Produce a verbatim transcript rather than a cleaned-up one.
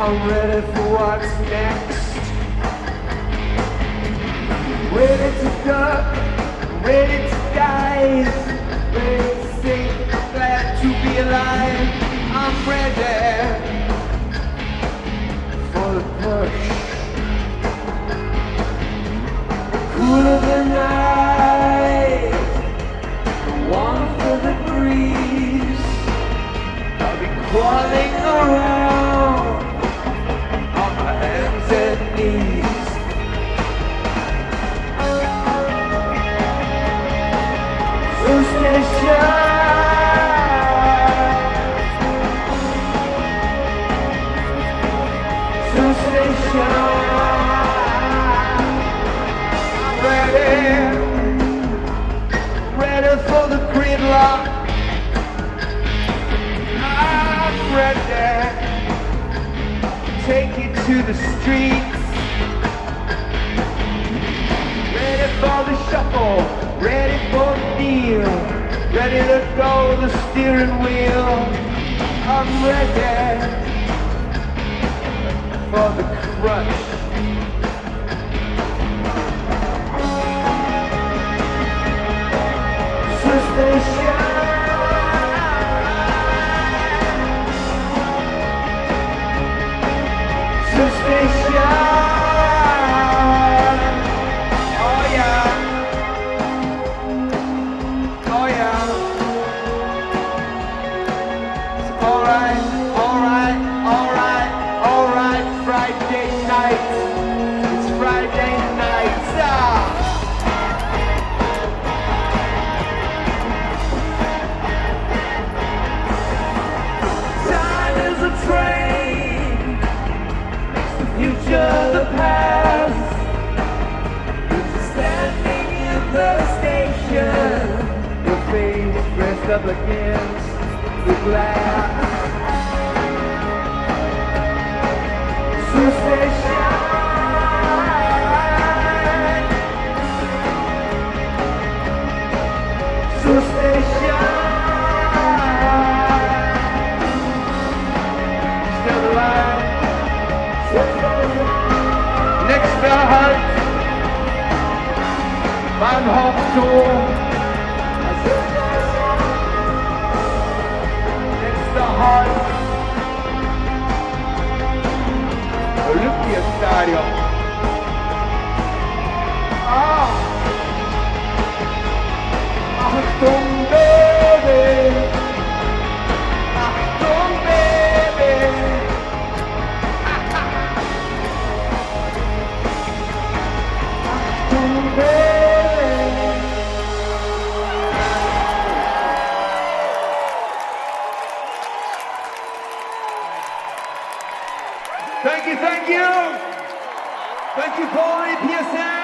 I'm ready for what's next. Ready to duck, ready to dive, ready to sing, glad to be alive. I'm ready for the push. Cool of the night, warm for the breeze. I'll be crawling around on my hands and knees. So stay shy, so stay shy. Ready, ready for the gridlock. I'm ready. Take you to the streets. Ready for the shuffle, ready for the deal, ready to go the steering wheel. I'm ready for the crush. So stay shy, so stay shy. Oh yeah, oh yeah. It's alright, alright, alright, alright. Friday night, it's Friday night. Ah. Time is a train, makes the future the past. Standing in the station, your face pressed up against the glass. So stay shy, so stay shy. Still alive. Next to halt, Bahnhofstor. Next to halt, Olympiastadion. Ah, Achtung Baby, Achtung Baby. Achtung Baby. Thank you, thank you. Thank you, Paul and P S N.